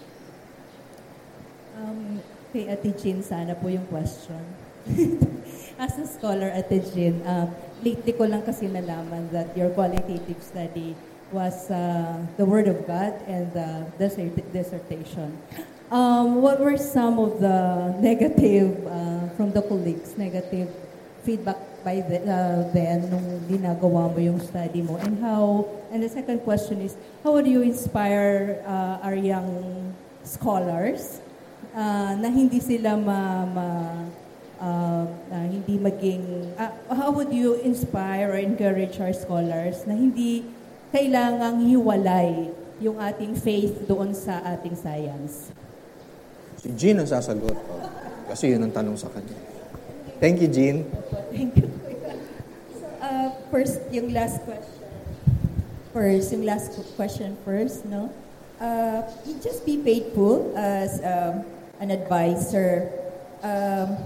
Um, kay Ate Jean, sana po yung question. As a scholar at the Jean, uh, lately ko lang kasi nalaman that your qualitative study was uh, the Word of God and the dissert- dissertation. Um, what were some of the negative, uh, from the colleagues, negative feedback by the, uh, then nung ginagawa mo yung study mo? And how, and the second question is, how would you inspire uh, our young scholars uh, na hindi sila ma, ma uh, uh, hindi maging, uh, how would you inspire or encourage our scholars na hindi kailangang hiwalay yung ating faith doon sa ating science? Si Jean ang sasagot. Oh, kasi yun ang tanong sa kanya. Thank you, Jean. Thank you. So, uh, first, yung last question. First, yung last question first, no? Uh, you just be faithful as um, an advisor. Um,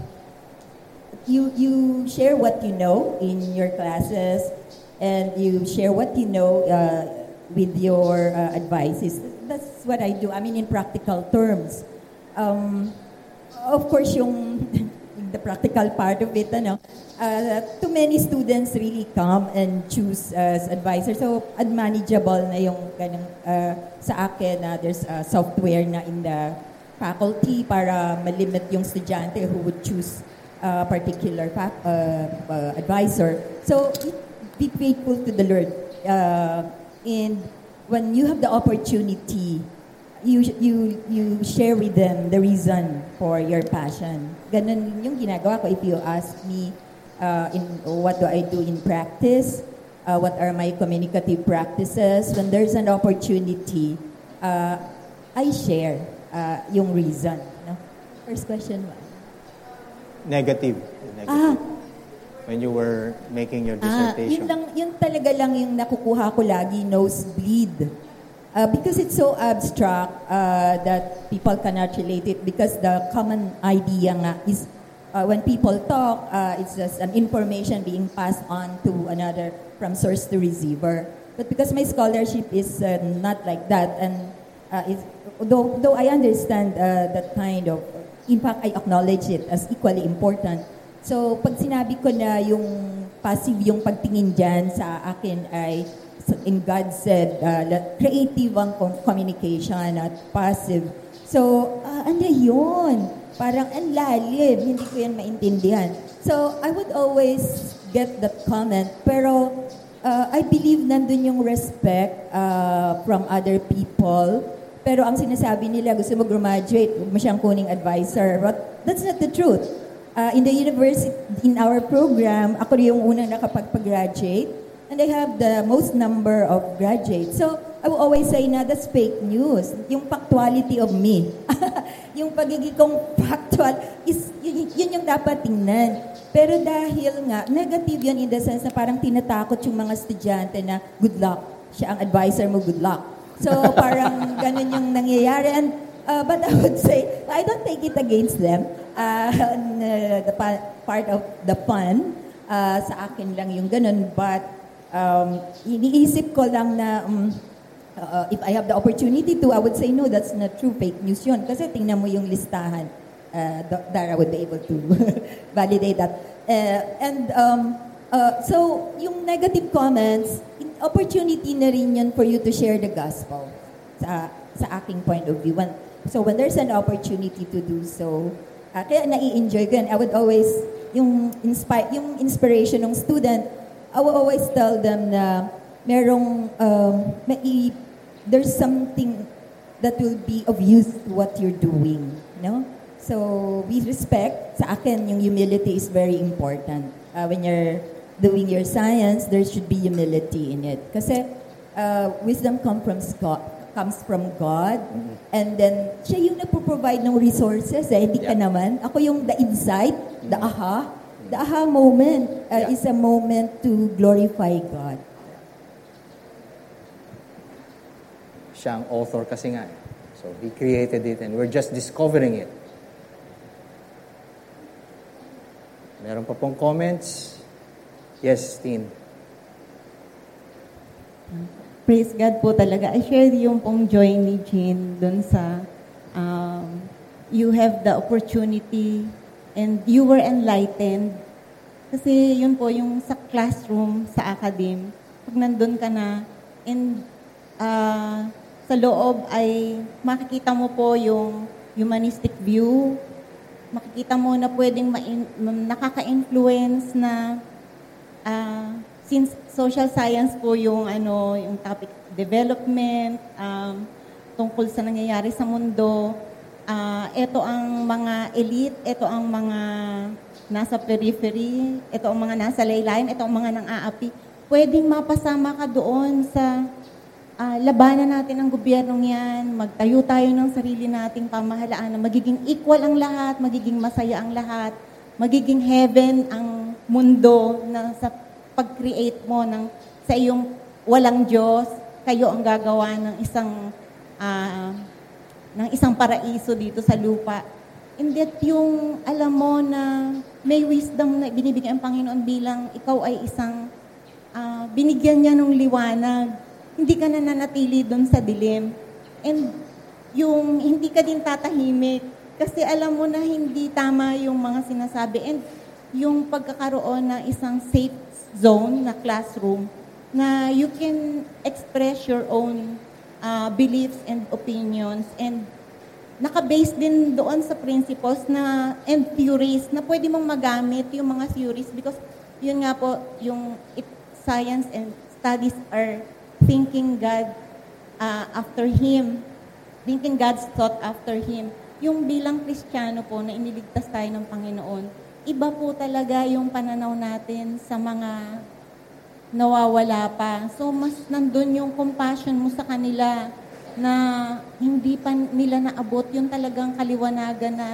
you you share what you know in your classes, and you share what you know uh, with your uh, advices. That's what I do. I mean, in practical terms. Um, of course, yung the practical part of it, ano, uh, too many students really come and choose as advisors. So, unmanageable na yung ganun, uh, sa akin na uh, there's uh, software na in the faculty para malimit yung estudyante who would choose a particular pa- uh, uh, advisor. So, be faithful to the Lord. Uh, and when you have the opportunity, you you you share with them the reason for your passion. Ganun yung ginagawa ko. If you ask me uh, in what do I do in practice, uh, what are my communicative practices, when there's an opportunity, uh, I share uh, yung reason. No? First question. Negative. Negative. Ah. When you were making your Ah, dissertation. yun lang, yun talaga lang yung nakukuha ko lagi, nosebleed. Uh, because it's so abstract uh, that people cannot relate it, because the common idea nga is uh, when people talk, uh, it's just an information being passed on to another from source to receiver. But because my scholarship is uh, not like that, and uh, it's, though, though I understand uh, that kind of, in fact, I acknowledge it as equally important. So, pag sinabi ko na yung passive yung pagtingin dyan sa akin ay, in God said, uh, that creative ang communication at passive. So, uh, ano yun? Parang ang lalim, hindi ko yan maintindihan. So, I would always get that comment, pero uh, I believe nandun yung respect uh, from other people. Pero ang sinasabi nila, gusto mo graduate, huwag mo siyang kuning advisor. But that's not the truth. Uh, in the university, in our program, ako yung unang nakapag-graduate. And I have the most number of graduates. So, I will always say na that's fake news. Yung factuality of me. Yung pagiging kong factual, is, yun, yun yung dapat tingnan. Pero dahil nga, negative yun in the sense na parang tinatakot yung mga estudyante na good luck. Siya ang advisor mo, good luck. So, parang ganun yung nangyayari. And, uh, but I would say, I don't take it against them. Uh, the pa- part of the fun, uh, sa akin lang yung ganun. But, Um, iniisip ko lang na um, uh, if I have the opportunity to, I would say no, that's not true, fake news yun. Kasi tingnan mo yung listahan. Uh, that I would be able to validate that. Uh, and um, uh, so, yung negative comments, opportunity na rin yun for you to share the gospel sa, sa aking point of view. When, so when there's an opportunity to do so, uh, kaya nai-enjoy ko yan. I would always, yung, inspire, yung inspiration ng student, I will always tell them na merong, um, may, there's something that will be of use to what you're doing, no? So, with respect, sa akin, yung humility is very important. Uh, when you're doing your science, there should be humility in it. Kasi, uh, wisdom come from God, comes from God, mm-hmm. and then, siya yung nagpo-provide ng resources, eh, hindi yeah. ka naman. Ako yung the insight, mm-hmm. the aha, the aha moment uh, yeah. is a moment to glorify God. Siya ang author kasi nga. So, He created it and we're just discovering it. Meron pa pong comments? Yes, Tin. Praise God po talaga. I share yung pong joy ni Jean dun sa um, you have the opportunity and you were enlightened Kasi yun po, yung sa classroom, sa academe, pag nandun ka na, and ah, sa loob ay makikita mo po yung humanistic view, makikita mo na pwedeng ma- nakaka-influence na ah, since social science po yung ano yung topic development um, tungkol sa nangyayari sa mundo, ah ito ang mga elite, ito ang mga nasa periphery, ito ang mga nasa laylayan, ito ang mga nang-aapi, pwedeng mapasama ka doon sa ah, labanan natin ang gobyernong yan, magtayo tayo ng sarili nating pamahalaan na magiging equal ang lahat, magiging masaya ang lahat, magiging heaven ang mundo na sa pag-create mo ng sa iyong walang Diyos, kayo ang gagawa ng isang ah, ng isang paraiso dito sa lupa. And that yung alam mo na may wisdom na binibigay ang Panginoon bilang ikaw ay isang ah, binigyan niya ng liwanag. Hindi ka na nanatili doon sa dilim. And yung hindi ka din tatahimik kasi alam mo na hindi tama yung mga sinasabi. And yung pagkakaroon ng isang safe zone na classroom na you can express your own uh, beliefs and opinions and naka-base din doon sa principles na and theories na pwede mong magamit yung mga theories because yun nga po yung it, science and studies are thinking God uh, after Him, thinking God's thought after Him. Yung bilang Kristiyano po na iniligtas tayo ng Panginoon, iba po talaga yung pananaw natin sa mga nawawala pa. So, mas nandun yung compassion mo sa kanila na hindi pa nila naabot yung talagang kaliwanagan na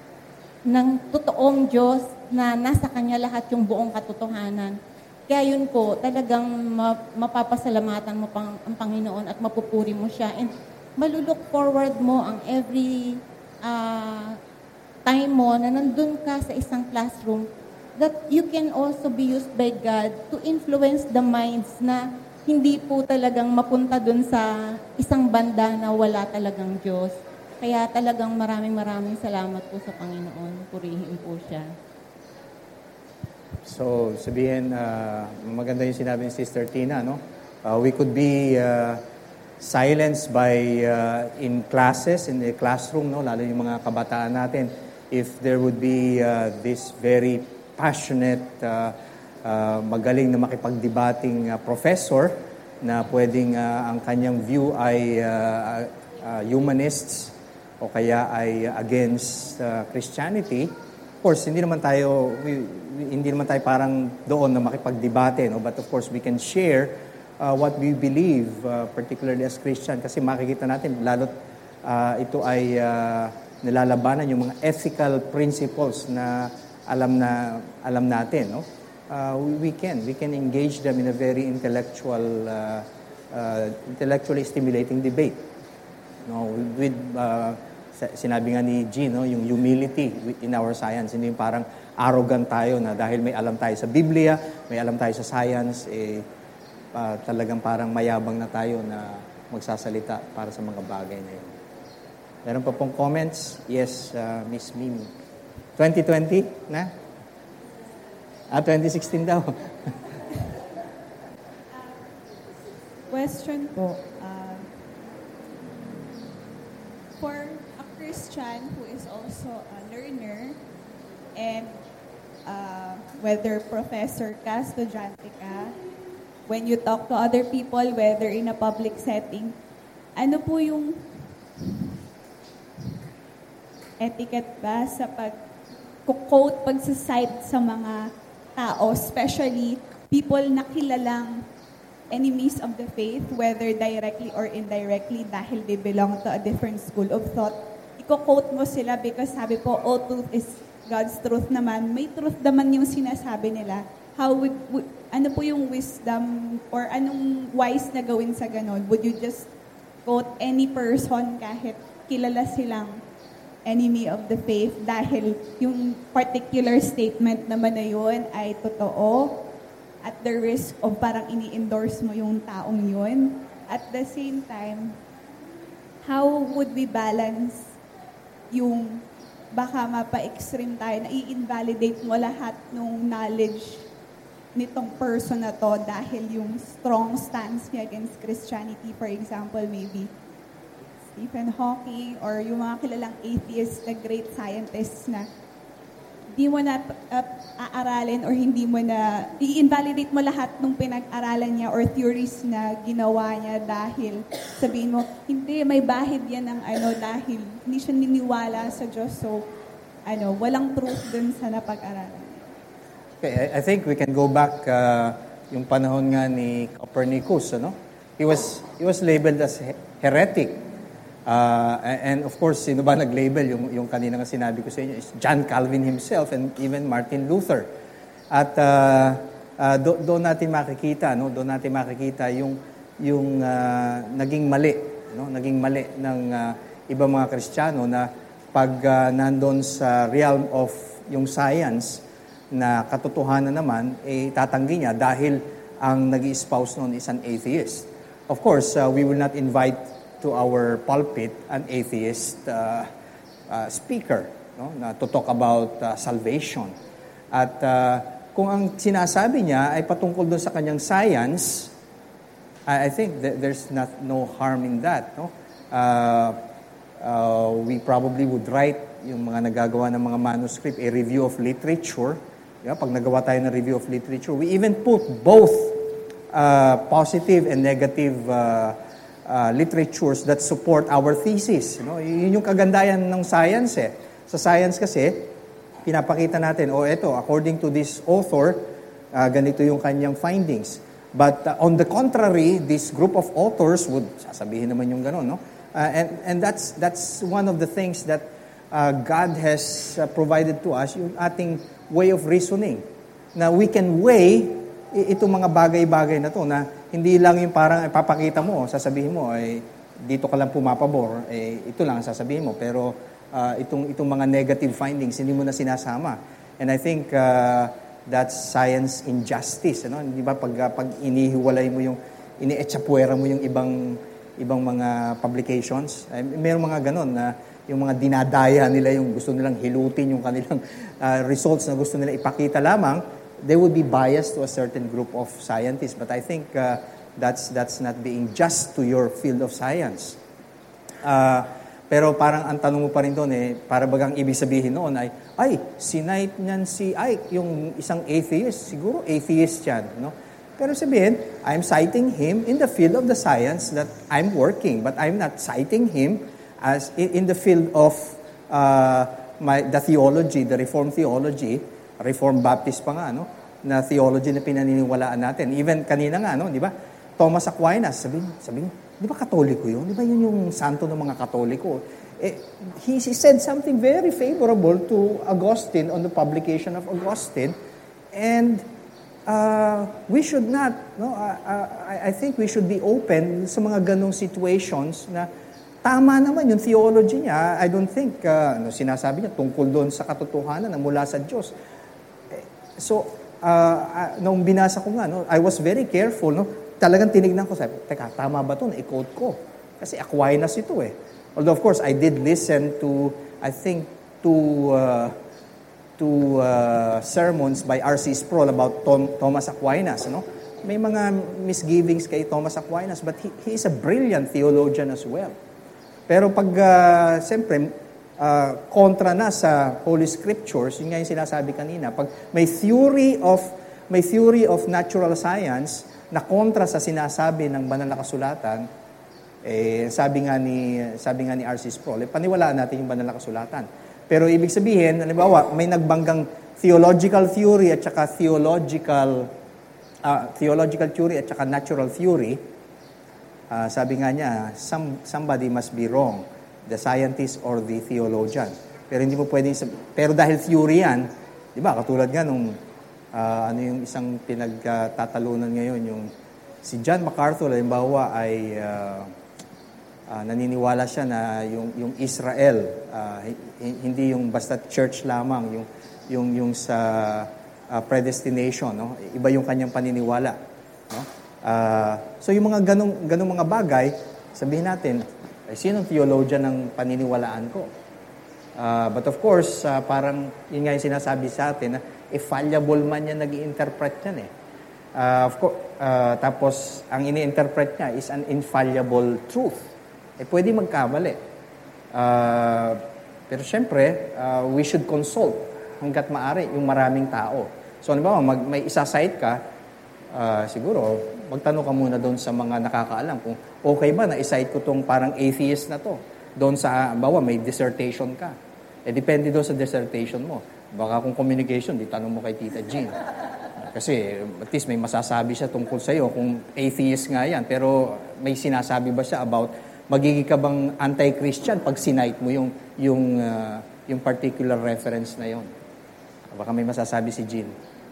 ng totoong Diyos na nasa Kanya lahat yung buong katotohanan. Kaya yun po, talagang mapapasalamatan mo pang, ang Panginoon at mapupuri mo siya. And malulok forward mo ang every uh, time mo na nandun ka sa isang classroom that you can also be used by God to influence the minds na hindi po talagang mapunta dun sa isang banda na wala talagang Diyos. Kaya talagang maraming maraming salamat po sa Panginoon. Purihin po siya. So, sabihin, uh, maganda yung sinabi ni Sister Tina, no? Uh, we could be uh, silenced by, uh, in classes, in the classroom, no? Lalo yung mga kabataan natin, if there would be uh, this very passionate, uh, uh, magaling na makipagdebating uh, professor na pwedeng uh, ang kanyang view ay uh, uh, humanists o kaya ay against uh, Christianity. Of course, hindi naman tayo we, hindi naman tayo parang doon na makipagdebate, no? But of course, we can share uh, what we believe, uh, particularly as Christian, kasi makikita natin, lalo't uh, ito ay uh, nilalabanan yung mga ethical principles na alam na alam natin, no? Uh, we, we can we can engage them in a very intellectual, uh, uh, intellectually stimulating debate, no? With uh, sinabi nga ni Jean, no, yung humility in our science, hindi yung parang arrogant tayo na dahil may alam tayo sa Biblia, may alam tayo sa science, eh, uh, talagang parang mayabang na tayo na magsasalita para sa mga bagay na yun. Meron pa pong comments? Yes, uh, Miss Mimi. twenty twenty na? Ah, twenty sixteen daw. Question po. Uh, for Christian who is also a learner and uh, whether professor ka, estudyante ka, when you talk to other people, whether in a public setting, ano po yung etiquette ba sa pag-quote, pag-cite sa mga tao, especially people na kilalang enemies of the faith, whether directly or indirectly dahil they belong to a different school of thought. Iko-quote mo sila because sabi po, all truth is God's truth naman. May truth naman yung sinasabi nila. How would, would ano po yung wisdom or anong wise na gawin sa ganon? Would you just quote any person kahit kilala silang enemy of the faith dahil yung particular statement naman na yun ay totoo at the risk of parang ini-endorse mo yung taong yun? At the same time, how would we balance yung baka mapa-extreme tayo na i-invalidate mo lahat ng knowledge nitong person na to dahil yung strong stance niya against Christianity, for example, maybe Stephen Hawking or yung mga kilalang atheist na great scientists na di mo na uh, aaralin or hindi mo na, i-invalidate mo lahat ng pinag-aralan niya or theories na ginawa niya dahil sabihin mo, hindi, may bahid yan ng ano dahil hindi siya niniwala sa Diyos. So, ano, walang proof dun sa napag-aralan. Okay, I, I think we can go back uh, yung panahon nga ni Copernicus, ano? He was, he was labeled as heretic. Uh, and of course, sino ba nag-label? Yung, yung kanina nga sinabi ko sa inyo is John Calvin himself and even Martin Luther. At uh, uh, do, doon natin makikita, no? Doon natin makikita yung, yung uh, naging mali, no? Naging mali ng uh, ibang mga Kristiyano na pag uh, nandun sa realm of yung science na katotohanan naman, eh, tatanggi niya dahil ang nag-i-espouse noon is an atheist. Of course, uh, we will not invite to our pulpit an atheist uh, uh, speaker, no, na to talk about uh, salvation. At uh, kung ang sinasabi niya ay patungkol doon sa kanyang science, I, I think that there's not no harm in that, no. Uh, uh, we probably would write yung mga nagagawa ng mga manuscript a review of literature. Yeah, pag nagawa tayo ng review of literature, we even put both uh, positive and negative uh, Uh, literatures that support our thesis. No? Yun yung kagandahan ng science. Eh. Sa science kasi, pinapakita natin, oh eto, according to this author, uh, ganito yung kanyang findings. But uh, on the contrary, this group of authors would, sasabihin naman yung gano'n, no? Uh, and and that's that's one of the things that uh, God has uh, provided to us, yung ating way of reasoning. Na we can weigh itong mga bagay-bagay na to na hindi lang yung parang ipapakita mo, sasabihin mo, ay dito ka lang pumapabor, eh, ito lang sasabihin mo. Pero uh, itong, itong mga negative findings, hindi mo na sinasama. And I think uh, that's science injustice. Ano? Di ba? Pag, uh, pag inihiwalay mo yung, ini-etsapuera mo yung ibang, ibang mga publications, eh, mayroong mga ganon na yung mga dinadaya nila, yung gusto nilang hilutin, yung kanilang uh, results na gusto nila ipakita lamang, they would be biased to a certain group of scientists. But I think uh, that's that's not being just to your field of science. Uh, pero parang ang tanong mo pa rin doon, eh, para bagang ibig sabihin noon ay, ay, sinite niyan si Ike, yung isang atheist, siguro atheist yan. No? Pero sabihin, I'm citing him in the field of the science that I'm working, but I'm not citing him as in, in the field of uh, my, the theology, the Reformed theology, Reformed Baptist pa nga, no? Na theology na pinaniniwalaan natin. Even kanina nga, no? Di ba? Thomas Aquinas, sabihin, sabihin, di ba Katoliko yun? Di ba yun yung santo ng mga Katoliko? Eh, he, he said something very favorable to Augustine on the publication of Augustine. And uh, we should not, no? Uh, uh, I, I think we should be open sa mga ganong situations na tama naman yung theology niya. I don't think, uh, ano, sinasabi niya, tungkol doon sa katotohanan na mula sa Diyos. So, uh, uh, nung binasa ko nga, no, I was very careful. No? Talagang tinignan ko, sabi, teka, tama ba ito? Na-quote ko. Kasi Aquinas ito eh. Although, of course, I did listen to, I think, two, uh, two uh, sermons by R C Sproul about Tom, Thomas Aquinas. No? May mga misgivings kay Thomas Aquinas, but he, he is a brilliant theologian as well. Pero pag, uh, siyempre, Uh, kontra na sa Holy Scriptures, yun nga yung sinasabi kanina, pag may theory of may theory of natural science na kontra sa sinasabi ng banal na kasulatan, eh, sabi nga ni sabi nga ni R C Sproul, eh, paniwalaan natin yung banal na kasulatan. Pero ibig sabihin, halimbawa, may nagbanggang theological theory at saka theological uh, theological theory at saka natural theory, uh, sabi nga niya, some, somebody must be wrong. The scientist or the theologian. Pero hindi mo pwedeng, pero dahil theory yan, di ba, katulad nga nung, uh, ano yung isang pinagtatalunan ngayon, yung si John MacArthur, halimbawa, ay uh, uh, naniniwala siya na yung, yung Israel, uh, hindi yung basta church lamang, yung, yung, yung sa uh, predestination, no? Iba yung kanyang paniniwala. No? Uh, so yung mga ganong, ganong mga bagay, sabihin natin, ay sinong theologian ng paniniwalaan ko? Uh, but of course, uh, parang yun nga yung sinasabi sa atin na if fallible man yan nag-i-interpret yan eh. Uh, of course, uh, tapos ang ini-interpret niya is an infallible truth. Eh pwede magkamali. Uh, pero syempre, uh, we should consult hanggat maaari yung maraming tao. So ano ba, mag, may isa-cite ka, uh, siguro magtanong ka muna doon sa mga nakakaalam kung okay ba na i-cite ko tong parang atheist na to. Doon sa, bawa may dissertation ka. Eh, depende doon sa dissertation mo. Baka kung communication, di tanong mo kay Tita Jean. Kasi, at least may masasabi siya tungkol sa'yo kung atheist nga yan. Pero, may sinasabi ba siya about magiging ka bang anti-Christian pag sinite mo yung, yung, uh, yung particular reference na yon? Baka may masasabi si Jean.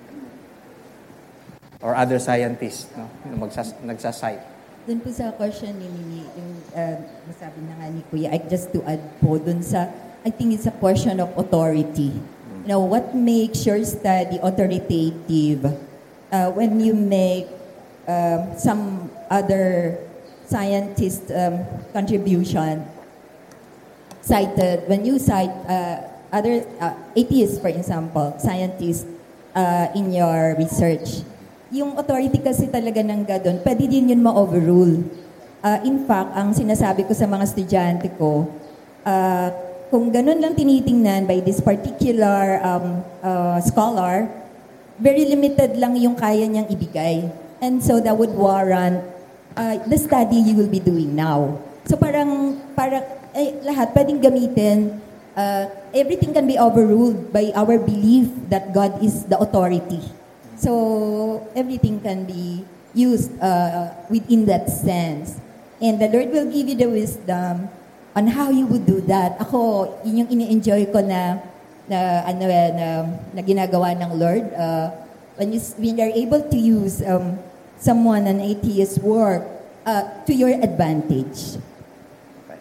Or other scientists, no? Magsas- nagsasite. Doon po sa question ni Nini, yung uh, masabi na nga ni Kuya, I, just to add po doon sa, I think it's a question of authority. You know, what makes your study authoritative? Uh, when you make uh, some other scientist um, contribution cited, when you cite uh, other uh, atheists, for example, scientists uh, in your research, yung authority kasi talaga ng gadon, pwede din yun ma-overrule. Uh, in fact, ang sinasabi ko sa mga estudyante ko, uh, kung ganun lang tinitingnan by this particular um, uh, scholar, very limited lang yung kaya niyang ibigay. And so that would warrant uh, the study you will be doing now. So parang, parang eh, lahat pwedeng gamitin. Uh, everything can be overruled by our belief that God is the authority. So everything can be used uh, within that sense. And the Lord will give you the wisdom on how you would do that. Ako, yun yung ini-enjoy ko na na ano na, na ginagawa ng Lord. Uh, when you when you're able to use um, someone an atheist work uh, to your advantage. Okay.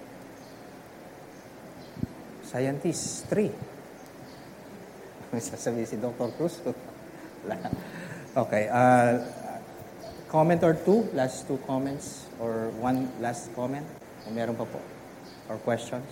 Scientist three. Sasabihin si Doctor Cruz. Okay. Uh, comment or two? Last two comments? Or one last comment? O meron pa po? Or questions?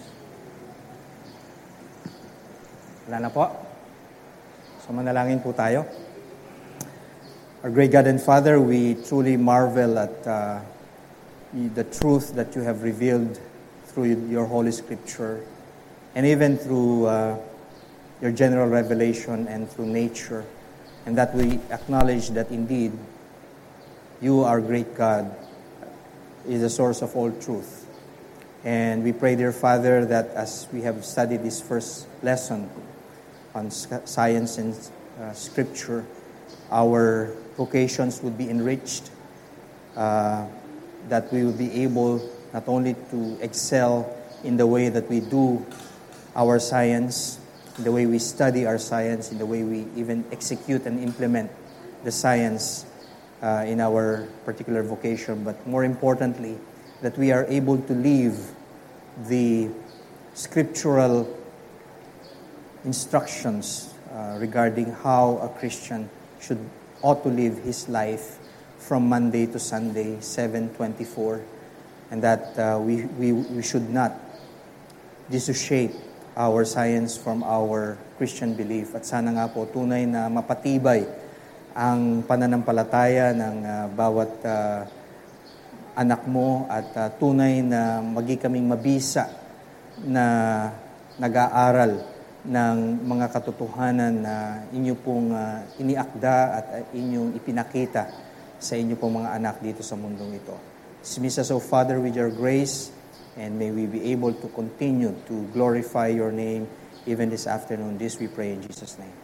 Wala na po? So manalangin po tayo. Our great God and Father, we truly marvel at uh, the truth that you have revealed through your Holy Scripture and even through uh, your general revelation and through nature, and that we acknowledge that indeed you, our great God, is the source of all truth. And we pray, dear Father, that as we have studied this first lesson on science and uh, Scripture, our vocations would be enriched, uh, that we would be able not only to excel in the way that we do our science, in the way we study our science, in the way we even execute and implement the science uh, in our particular vocation, but more importantly, that we are able to live the scriptural instructions uh, regarding how a Christian should ought to live his life from Monday to Sunday, seven twenty-four, and that uh, we, we we should not dissociate our science from our Christian belief. At sana nga po tunay na mapatibay ang pananampalataya ng uh, bawat uh, anak mo at uh, tunay na magi kaming mabisa na nag-aaral ng mga katotohanan na inyo pong uh, iniakda at uh, inyong ipinakita sa inyo pong mga anak dito sa mundong ito. Dismiss us, O Father, with your grace, and may we be able to continue to glorify your name even this afternoon. This we pray in Jesus' name.